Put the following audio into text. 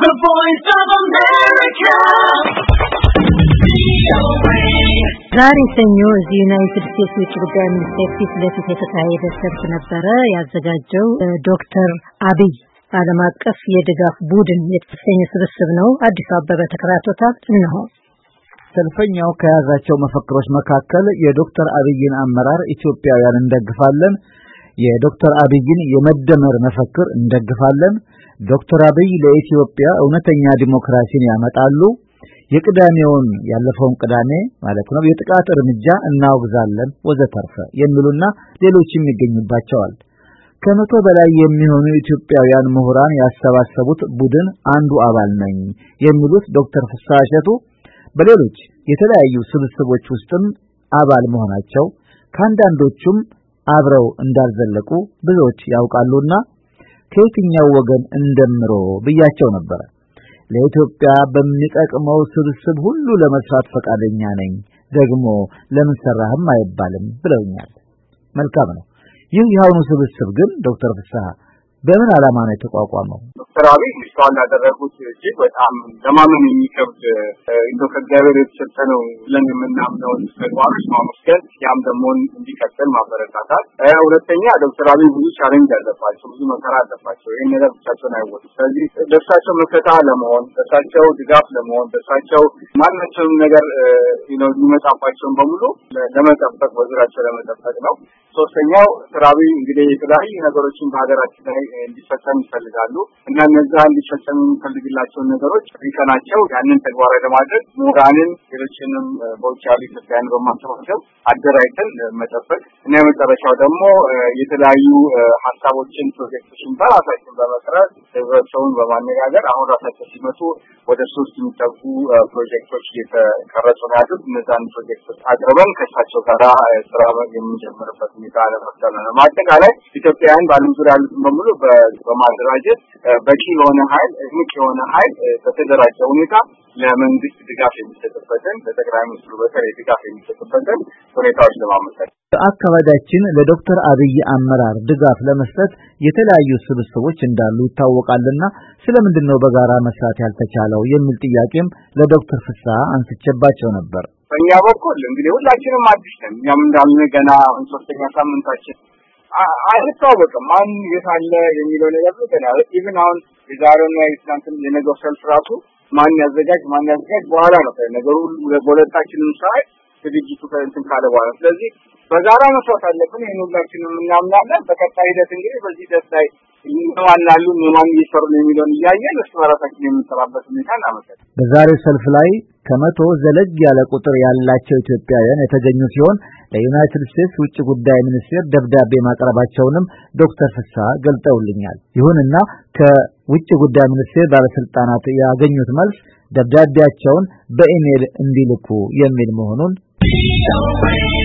The Voice of America. ዛሬ ሰኞ እዚህ ዩናይትድ ስቴትስ ውጭ ጉዳይ ሚኒስቴር ፊት ለፊት የተካሄደ ሰልፍ ነበረ። ያዘጋጀው ዶክተር አብይ ዓለም አቀፍ የድጋፍ ቡድን የተሰኘ ስብስብ ነው። አዲስ አበባ ተከራቶታል ነው። ሰልፈኛው ከያዛቸው መፈክሮች መካከል የዶክተር አብይን አመራር ኢትዮጵያውያን እንደግፋለን፣ የዶክተር አብይን የመደመር መፈክር እንደግፋለን፣ ዶክተር አብይ ለኢትዮጵያ እውነተኛ ዲሞክራሲን ያመጣሉ፣ የቅዳሜውን ያለፈውን ቅዳሜ ማለት ነው የጥቃት እርምጃ እናወግዛለን ወዘተርፈ የሚሉና ሌሎችም ይገኙባቸዋል። ከመቶ በላይ የሚሆኑ ኢትዮጵያውያን ምሁራን ያሰባሰቡት ቡድን አንዱ አባል ነኝ የሚሉት ዶክተር ፍስሐ እሸቱ በሌሎች የተለያዩ ስብስቦች ውስጥም አባል መሆናቸው ከአንዳንዶቹም አብረው እንዳልዘለቁ ብዙዎች ያውቃሉና ከየትኛው ወገን እንደምሮ ብያቸው ነበር። ለኢትዮጵያ በሚጠቅመው ስብስብ ሁሉ ለመስራት ፈቃደኛ ነኝ፣ ደግሞ ለምን ሰራህም አይባልም ብለውኛል። መልካም ነው። ይህ የአሁኑ ስብስብ ግን ዶክተር ፍስሐ በምን ዓላማ ነው የተቋቋመው? ዶክተር አብይ እስካሁን ያደረጉት እጅግ በጣም ለማመን የሚከብድ እንደው ከእግዚአብሔር የተሰጠ ነው ብለን የምናምነው ተግባሮች ማመስገን፣ ያም ደግሞ እንዲቀጥል ማበረታታት። ሁለተኛ ዶክተር አብይ ብዙ ቻሌንጅ አለባቸው፣ ብዙ መከራ አለባቸው። ይህን ነገር ብቻቸውን አይወጡም። ስለዚህ ደርሳቸው መከታ ለመሆን፣ ደርሳቸው ድጋፍ ለመሆን፣ ደርሳቸው ማናቸውም ነገር የሚመጣባቸውን በሙሉ ለመጠበቅ በዙሪያቸው ለመጠበቅ ነው። ሶስተኛው ዶክተር አብይ እንግዲህ የተለያዩ ነገሮችን በሀገራችን ላይ እንዲፈጸም ይፈልጋሉ እና እነዛ እንዲፈጸም የሚፈልግላቸውን ነገሮች ሪከናቸው ያንን ተግባራዊ ለማድረግ ምሁራንን ሌሎችንም በውጭ ያሉ ኢትዮጵያውያን በማሰባሰብ አደራጅተን መጠበቅ እና የመጨረሻው ደግሞ የተለያዩ ሀሳቦችን ፕሮጀክቶችን በራሳችን በመቅረጽ ህብረተሰቡን በማነጋገር አሁን ራሳቸው ሲመጡ ወደ 3 የሚጠጉ ፕሮጀክቶች እየተቀረጹ ነው ያሉት። እነዛን ፕሮጀክቶች አቅርበን ከእሳቸው ጋር ስራ የምንጀምርበት ሁኔታ ለመፍጠር ነው። ማጠቃላይ ኢትዮጵያውያን በዓለም ዙሪያ ያሉትን በሙሉ በማደራጀት በቂ የሆነ ኃይል እምቅ የሆነ ኃይል በተደራጀ ሁኔታ ለመንግስት ድጋፍ የሚሰጥበትን ለጠቅላይ ሚኒስትሩ በተለይ ድጋፍ የሚሰጥበትን ሁኔታዎች ለማመቻቸት በአካባቢያችን ለዶክተር አብይ አመራር ድጋፍ ለመስጠት የተለያዩ ስብስቦች እንዳሉ ይታወቃልና ስለምንድን ነው በጋራ መስራት ያልተቻለው የሚል ጥያቄም ለዶክተር ፍስሐ አንስቼባቸው ነበር። በእኛ በኩል እንግዲህ ሁላችንም አዲስ ነን። እኛም እንዳልን ገና 3ኛ ሳምንታችን አይታወቅም ማን የታለ የሚለው ነገር ነው። ገና ኢቭን አሁን የዛሬውና የትናንትን የነገው ሰልፍ ራሱ ማን ያዘጋጅ በኋላ ነው ነገሩ በሁለታችንም ሳይ ዝግጅቱ ከእንትን ካለ በኋላ። ስለዚህ በጋራ መስራት አለብን። ይሄን ሁላችንም እናምናለን። በቀጣይ ሂደት እንግዲህ በዚህ ደስ ላይ እንዋላሉ ማን እየሰሩ ነው የሚለውን እያየን እሱ ራሳችን የምንሰራበት ሁኔታ እናመጣለን። በዛሬው ሰልፍ ላይ ከመቶ ዘለግ ያለ ቁጥር ያላቸው ኢትዮጵያውያን የተገኙ ሲሆን ለዩናይትድ ስቴትስ ውጭ ጉዳይ ሚኒስቴር ደብዳቤ ማቅረባቸውንም ዶክተር ፍስሐ ገልጠውልኛል። ይሁንና ከውጭ ጉዳይ ሚኒስቴር ባለስልጣናት ያገኙት መልስ ደብዳቤያቸውን በኢሜል እንዲልኩ የሚል መሆኑን